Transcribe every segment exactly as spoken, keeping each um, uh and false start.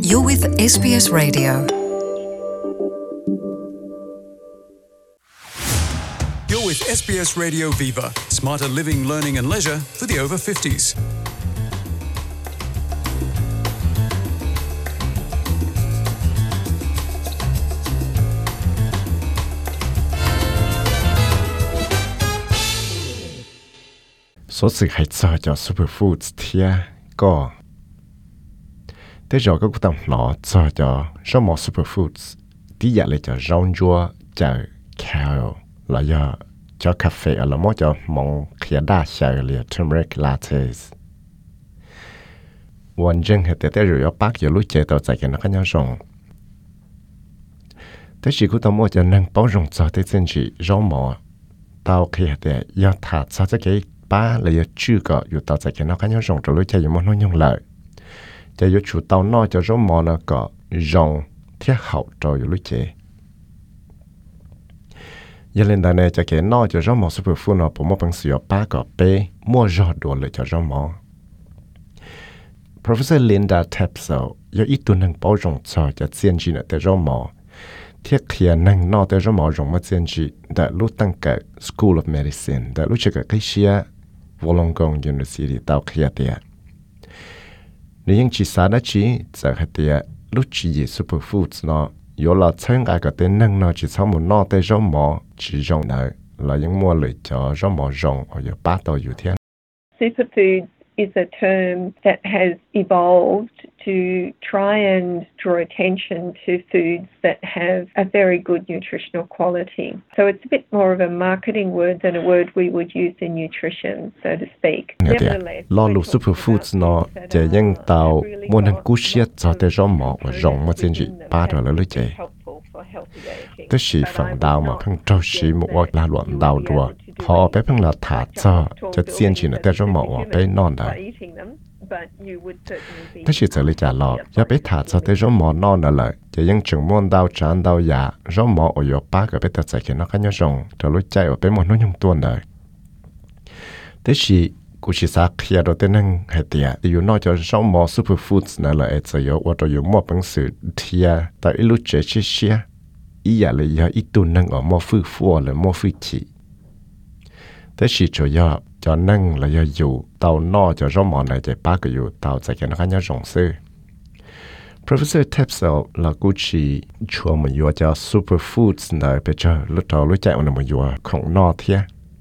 You're with ét bê ét Radio. You're with ét bê ét Radio Viva, smarter living, learning and leisure for the over fifties. Số sự hãy cho cho superfoods thia có thế rồi các tổng nó cho cho số một superfoods tí dạy lại cho rau chua cho kale là do cho cà phê ở là mỗi cho mong khía đa sợi là turmeric lattesวันจังเหตุแต่เรื่องปักอยู่รู้เจตัวใจกันนักยังส่งแต่สิ่งที่ต้องมั่วจะนั่งป้องรงจอได้จริงจีร้องหมอเตาเขียแต่ยอดถาดซะจะเกี่ยป้าเลยชื่อก็อยู่ต่อจากกันนักยังส่งจะรู้ใจอยู่มันน้อยยังเลยจะอยู่ชูเตาน้อยจะร้องหมอนะก็ร้องเที่ยเขาจะอยู่รู้เจยันเล่นได้เนี่ยจะเกี่ยน้อยจะร้องหมอสุภาพฟูนอ่ะผมว่าเป็นเสียป้าก็เป้มั่วรอดด่วนเลยจะร้องหมอProfessor Linda Tapsell 有一段能保容在就建议呢的肉毛，贴贴能拿的肉毛容么建议的路登个 School of Medicine 的路这个这些 Wollongong University 到开的，你应其啥的去在开的路去也 superfoods 呢，有了参加个的能呢，只草木拿的肉毛只用呢，来用么来叫肉毛容，我有八到有天。 Superfood is a term that has evolved to try and draw attention to foods that have a very good nutritional quality. So it's a bit more of a marketing word than a word we would use in nutrition, so to speak. Nevertheless, lo lu superfoods no je yang tao mo nan ku xiet cho te ro mo wa rong mo chen ji ba do le je te shi phang dao ma phang trao shi mo wa la luan dao duo họ bé phăng là thả cho cho xiên chỉ là tên cho mỏ bé non đấy. Thế chỉ giờ lấy trả lọ, giờ bé thả cho tên cho mỏ non là lại, giờ những trường môn đào tràn đào giả, cho mỏ ở yếu ba cái bé thật sự nó khá nhau rồng, rồi lối chạy ở bé mỏ nó nhung tuôn đấy. Thế chỉ cũng chỉ xác khi đó tên năng hệ tiệt, thì yếu nói cho cho mỏ superfoods này là sẽ yếu, hoặc là yếu mỏ bằng sự thiệt, tại lúc chế chỉ xia, ý là yếu ít tuôn năng ở mỏ phư phù là mỏ phư chỉ. Thế chỉ chủ yếu cho năng làอยู่tàu nọ cho rõ mỏ này để ba cáiอยู่tàu sẽ cái nó khác nhau rộng sư. Professor Tapsell là cố chỉ chua một yếu cho superfoods này để cho lúc đầu lúc chạy một yếu không nọ thế.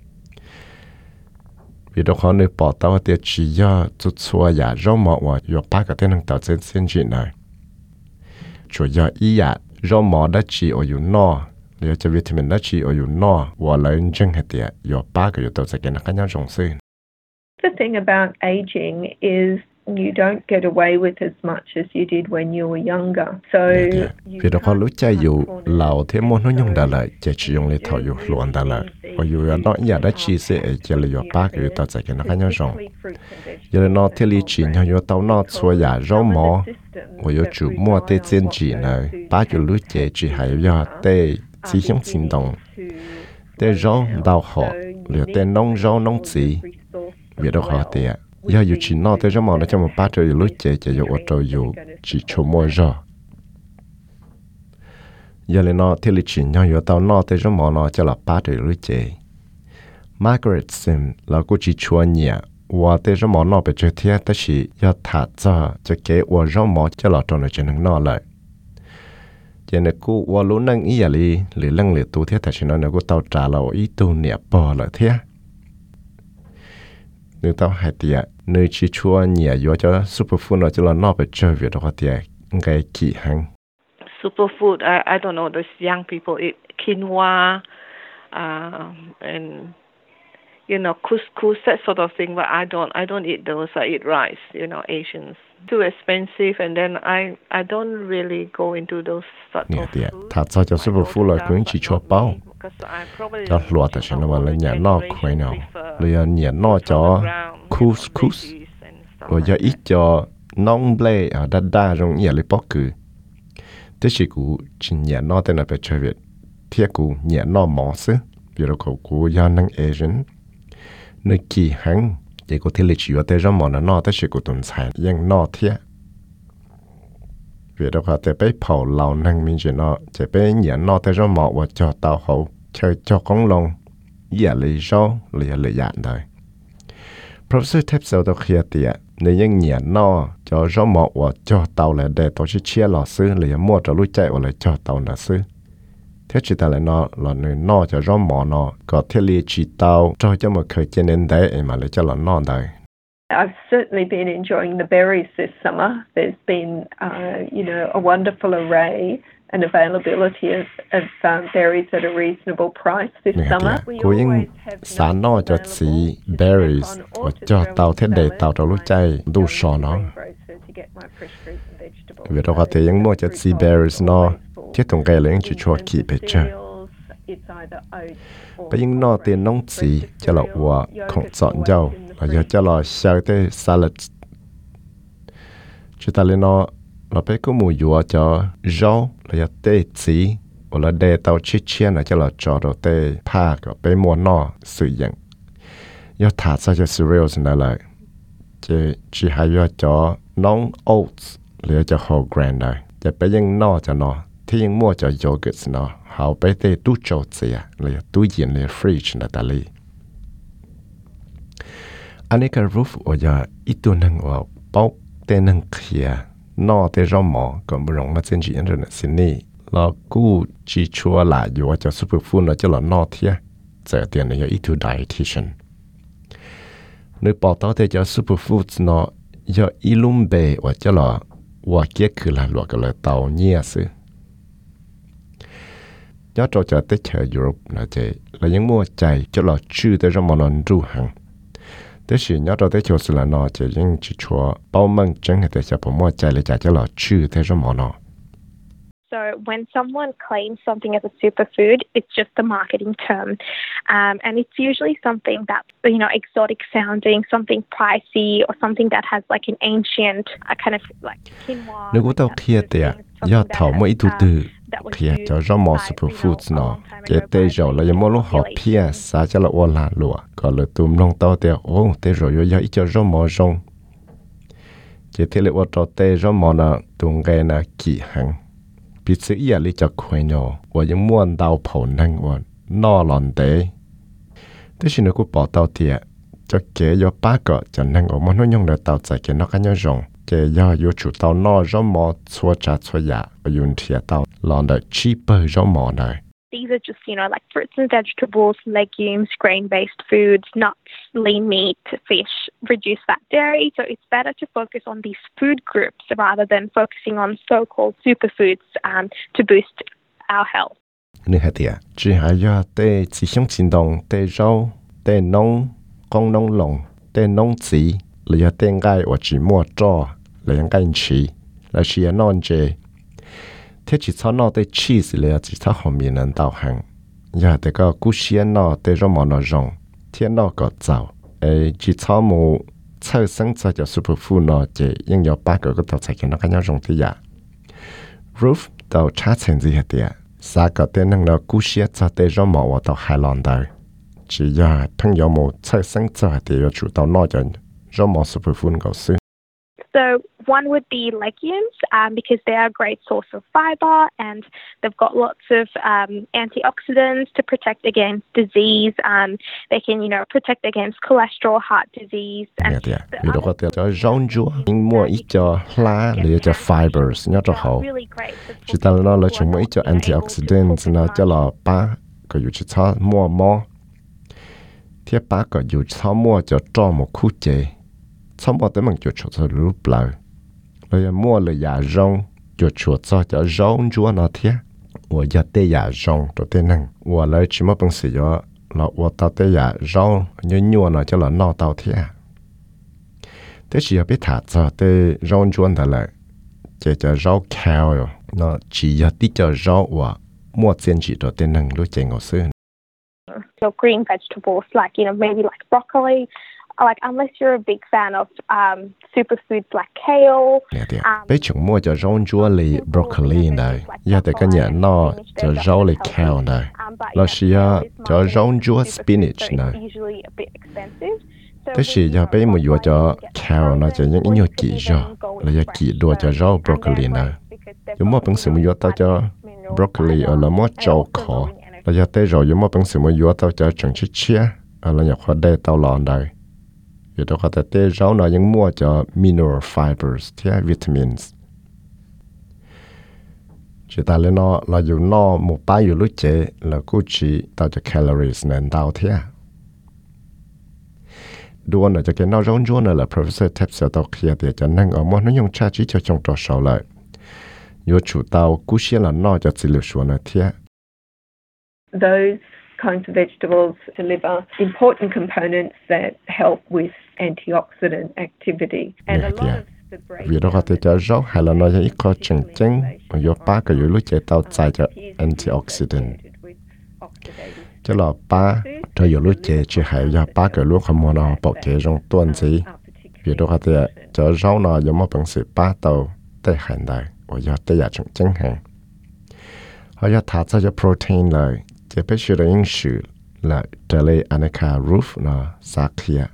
Vì đó họ nơi bỏ tàu để chỉ yếu chút chua giả rõ mỏ và yếu ba cái tên năng tàu trên trên chuyện này. Chủ yếu ý giả rõ mỏ đã chỉ ở yếu nọ. Liệu cho vitamin đó chỉ ở yếu nọ và lại chân hệ tiệt yếu ba cái yếu tàu sẽ cái nó khác nhau rộng sư. The thing about aging is you don't get away with as much as you did when you were younger. So vì đó họ lúc chạy yếu lão thêm một nó nhung đã lại chỉ chỉ dùng để thổi yếu luận đã lại và yếu nó nhà đã chỉ sẽ chỉ là yếu ba cái yếu tàu sẽ cái nó khác nhau rộng. Giờ nó thiết lý chỉ nhau yếu tàu nó xua giả rau mỏ và yếu chủ mua tê trên chỉ này ba cái lúc chạy chỉ hay yếu tê chỉ hướng hành động tê rau đào họ liệu tê nông rau nông chỉ vì đó họ tiệt giờอยู่chỉ nó tê rau mỏ nó cho một ba trời lúc chạy chạy yếu ở trời yếu chỉ cho mua rau giờ lên nó thiết lý chỉ nhau yếu tàu nó tê rau mỏ nó cho là ba trời lúc chạy Margaret Sim là cô chỉ chua nhẹ và tê rau mỏ nó bị chơi thiệtแต่是要thả cho cho cái và rau mỏ cho là trong này cho nó nó lại giờ này cô và lúc năng ý là lì lăng lì tu thế tại sao nó cô tao trả lời ý tu nhẹ bỏ lại thế nếu tao hay tiệt nếu chỉ chua nhẹ vô cho superfood nó cho là nó bị chơi việc đó tiệt cái kỳ hàng superfood I I don't know those young people eat quinoa uh, and you know couscous that sort of thing but I don't I don't eat those I eat rice you know Asians too expensive and then I I don't really go into those sort of food. Thật ra cho superfood là cũng chỉ cho bao. Cho lúa tại sao nó là nhà nó khỏe nào, là nhà nó cho couscous, rồi cho ít cho nong ble ở đa đa trong nhà lấy bóc cử. Thế chỉ cụ chỉ nhà nó tên là phải chơi việc, thiết cụ nhà nó mỏ xứ, vì đó cụ cụ do năng Asian, nơi kỳ hàng. Để có thể lịch sử ở đây ra món nó tới sự của tuần sản nhưng nó thiệt vì đó có thể bị phổ lâu năng mình chỉ nó chỉ bị nhận nó tới cho mỏ và cho tao hậu chơi cho con lông giả lý do lý lý dạng đời Professor Tepsel đó kia tiệt nếu những nhận nó cho cho mỏ và cho tao là để tổ chức chia lọ sư lý mua cho lúc chạy và lại cho tao là sư thế chỉ ta lại nó là nơi nó cho cho mỏ nó có thể lý chỉ tao cho cho một thời gian đến đấy mà lại cho là nó đời I've certainly been enjoying the berries this summer. There's been, uh, you know, a wonderful array and availability of, of um, berries at a reasonable price this summer. We always have sản nó cho xí berries và cho tàu thế để tàu cho lúc chạy đủ sò nó. Vì đó có thể những mua cho xí berries nó thiết thùng cây lên chỉ cho kỹ bề chơi. Bây giờ nó tiền nông xí cho là của không chọn dâu. Và giờ cho là sao tới salad chúng ta lên nó là bé có mùi dùa cho rau là giờ tê chỉ hoặc là để tàu chi chia là cho là cho đồ tê pa của bé mua nó sử dụng giờ thả ra cho cereals này lại chỉ chỉ hay giờ cho nón oats là cho whole grain này giờ béยังnó cho nó thìยังmua cho yogurt nó họ bé tê tu cho gì là tu yên là fridge là ta li anh ấy cái roof ở giờ ít tuần năng ở bao tên năng kia nó tên rau mỏ còn bữa rong mà trên chỉ internet xin đi là cú chỉ chua lại dù cho superfood là cho là nó thiệt giờ tiền này ít tu dietitian nếu bảo tao thì cho superfood nó giờ ilum bề và cho là và kia cứ là loại cái là tàu nhia xứ nhớ cho cho tới chợ Europe là thế là những mua chạy cho là chưa tới rau mỏ nó ru hàng thế thì nhớ cho tới chỗ sự là nó chỉ những chỉ cho bao măng trứng hay để cho bộ mua chạy lại chạy cho là chưa thế cho món nó. So when someone claims something as a superfood, it's just a marketing term, um, and it's usually something that's you know exotic sounding, something pricey, or something that has like an ancient uh, kind of like quinoa. Nếu có tao kia thì do thầu mỗi thứ từ kia cho rau mỏ superfoods nó, cái tê rồi là những lúc họ pia sa cho là ôn là lụa, còn là tụm nông tao thì ô tê rồi yo ít cho rau mỏ rong, cái thế là ôn cho tê rau mỏ là tụm cái là kỳ hàng. Bị sự ý lý cho khỏe nhỏ và những muôn đau phổ năng và nó lòn tế. Thế thì nếu cô bỏ tàu thiệt cho kế do ba cỡ cho năng ở món nó nhung để tàu chạy cái nó cá nhau rộng kế do yếu chủ tàu nó rõ mò xua trả xua dạ và dùng thiệt tàu lòn để cheaper rõ mò này. These are just, you know, like fruits and vegetables, legumes, grain-based foods, nuts, lean meat, fish, reduced fat dairy. So it's better to focus on these food groups rather than focusing on so-called superfoods um, to boost our health. Nếu hết tiệt, chỉ hay do tê chỉ sống chính đồng tê rau, tê nông, con nông lồng, tê nông chỉ, là do tê gai hoặc chỉ mua trò, là những cái chỉ, là chỉ là non chè. Thế chỉ cho nó tới cheese là chỉ cho họ miền Nam đào hàng, giờ thì có cú xiên nó tới rồi mà nó rong, thiên nó có giàu, ấy chỉ cho một sơ sinh cho cho superfood nó chỉ nhưng có ba cái cái tàu chạy nó cái nhau rong thì ya. Roof tàu chát thành gì hết tiệt, sao có tên năng nó cú xiên cho tới rồi mà vào tàu Hà Lan đời, chỉ giờ朋友một sơ sinh cho thì có chủ tàu nó cho rồi mà superfood có sự. So one would be legumes um, because they are a great source of fiber and they've got lots of um, antioxidants to protect against disease. Um, they can, you know, protect against cholesterol, heart disease. And yeah, yeah. Vì đó có thể cho rau chúa, nhưng mua ít cho lá, để cho fibers, nhớ cho hậu. Chỉ ta nó là chúng mua ít cho antioxidants, nó cho là ba, có dù chỉ cho mua mò. Thế ba có dù cho mua cho cho một khu chế. Xong bỏ tới mình chuột chuột cho lúc lâu. Rồi mua là giả rong, chuột chuột cho cho rong chúa nó thế. Và giờ tê giả rong cho tê năng. Và lấy chỉ mất bằng sử dụng là và tao tê giả rong như nhua nó cho là nó tao thế. Thế chỉ biết thả cho tê rong chúa đó là chỉ cho rau kale nó chỉ giờ tí cho rau và mua tiền chỉ cho tê năng lúc chạy ngồi xưa. So green vegetables like, you know, maybe like broccoli. Like unless you're a big fan of um, superfoods like kale. Um, Bây chúng mua cho rau chúa lì broccoli này, giờ thì cái nhà nó cho rau lì kale này, là xí cho rau chúa spinach này. Thế thì giờ bây mua cho kale nó cho những nhiều kỳ rồi, là giờ kỳ đua cho rau broccoli này. 有冇本事冇要到咗 broccoli 而係冇做khó，你有啲rồi有冇本事冇要到咗整隻chia，而係有可能到浪嚟，有啲可能啲rồi nóยังmua咗 mineral fibers ที่ vitamins， chỉ ta lên nó làอยู่nó một baoอยู่lúc chế là cố chỉ tạo cho calories nên đào thế đua nữa cho cái nó rong rong nữa là professor Tepsel tao kia để cho năng ở món nó dùng cha chỉ cho trong trò sầu lại yếu chủ tao cú xia là nó cho trị liệu xuống nữa thế. Those kinds of vegetables deliver important components that help with antioxidant activity and yeah, a lot yeah. of vì đó có thể cho rau hay là nó có ít có chừng chừng yếu ba cái yếu lúc chế tao xài cho antioxidant cho là ba cho yếu lúc chế chỉ hay yếu ba cái lúc không muốn nó bảo chế trong tuần gì vì đó có thể cho rau nó giống một bằng sự ba tàu để hành đại và yếu để giả chừng chừng hàng họ yếu thả ra cho protein lại chỉ biết sự ứng xử là trở lại Annika Ruth nó sạc kia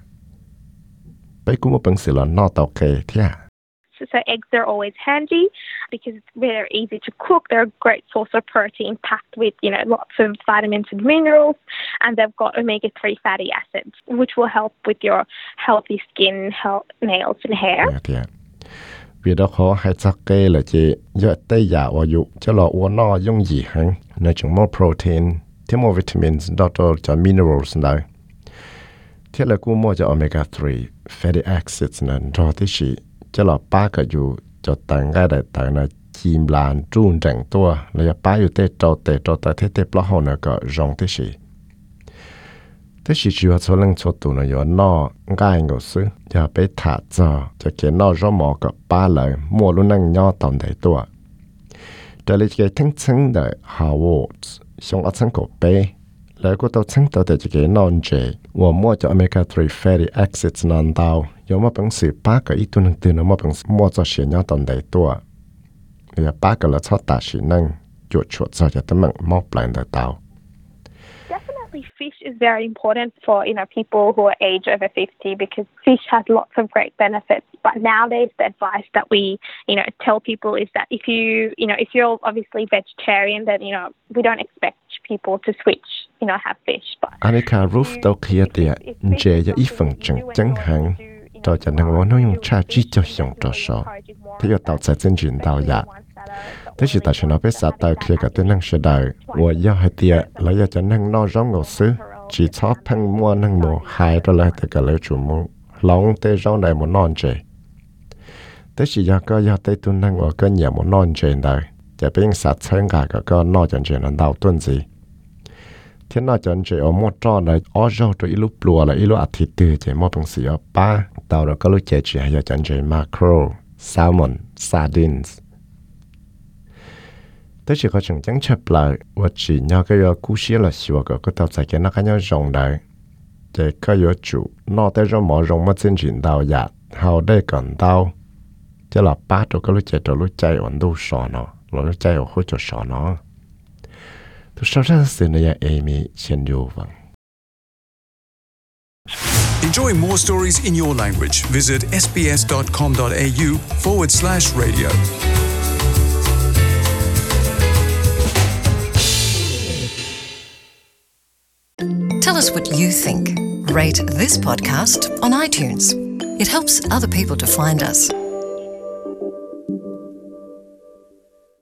bây cũng một bằng sự là nó tàu kê thế à. So, so eggs are always handy because it's very easy to cook. They're a great source of protein packed with, you know, lots of vitamins and minerals, and they've got omega three fatty acids, which will help with your healthy skin, health, nails and hair. Yeah, yeah. Vì đó khó hay chắc kê là chỉ giờ tây giả và dụ cho lọ uống nó dùng gì hả? Nói chung more protein, thêm more vitamins, đó cho minerals này. Thế là cũng mua cho omega three fatty acids này, rồi thế gì cho là ba cái dụ cho tặng cái đại tặng là chim lan trung trắng tua là ba dụ tê trâu tê trâu tê thế tê bao hồ nữa có rong thế gì thế gì chưa số lần số tụ nó có nó cái ngô sư giờ bé thả cho cho cái nó rõ mỏ có ba lời mua luôn năng nhau tầm đại tua đây là cái thằng thằng đời Howard xong ở thằng cổ bé lại có tao thằng tao để cái non chế và mua cho omega three fatty acids non tao有乜本事八個一度能對那麼本事摸咗些nhau當地多，你有八個了操大是能做出咗就得問摸不來得到。 Definitely fish is very important for, you know, people who are age over fifty because fish has lots of great benefits. But nowadays the advice that we, you know, tell people is that if you, you know, if you're obviously vegetarian then, you know, we don't expect people to switch, you know, have fish. But Annika Ruth đâu kia tiệt, chế cho ít phần chừng chẳng hạn. Cho cho nên nó dùng cha chỉ cho dùng cho số, thế giờ tạo ra chân chính tạo giả. Thế chỉ tạo cho nó biết sao tạo kia cái tính năng sẽ đời, và do hai tia là do cho nên nó giống ngô sư, chỉ cho phăng mua năng mua hai đó là tất cả lấy chủ mua, lòng tê giống này một non chế. Thế chỉ do có do tê tu năng và có nhiều một non chế đời,จะเป็นสัตว์เชิงกาก็ก็นอกจากเจนั้นดาวต้นสิที่นอกจากเจอมอจ้อเลยอ้อเจ้าตัวอีลูปลัวเลยอีลูอาทิตย์ตื่นเจมอเป็นสีป้าดาวเราก็รู้เจจีให้จันเจมาโครแซลมอนซาร์ดินส์แต่chỉ có chừng chẳng chấp lại và chỉ nhau cái yo cú xía là xíu cái cái tàu chạy cái nó cái nhau rong đấy để cái yo chủ nó tới rồi mở rong mà chân chính đào nhạt hào đây còn đào chứ là ba chỗ cái lúc chạy chỗ lúc chạy ổn đủ sọ nó lúc chạy ở khu chỗ sọ nó tôi sau đó xin là Amy xin yêu vâng. Enjoy more stories in your language. Visit sbs.com.au forward slash radio. Tell us what you think. Rate this podcast on iTunes. It helps other people to find us.